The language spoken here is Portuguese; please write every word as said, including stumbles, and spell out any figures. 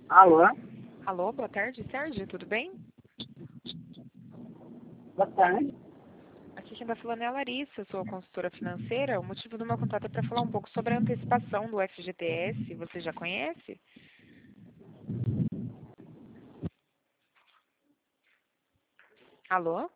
Alô? Alô, boa tarde, Sérgio, tudo bem? Boa tarde. Aqui quem está falando é a Larissa, sou consultora financeira. O motivo do meu contato é para falar um pouco sobre a antecipação do F G T S. Você já conhece? Alô?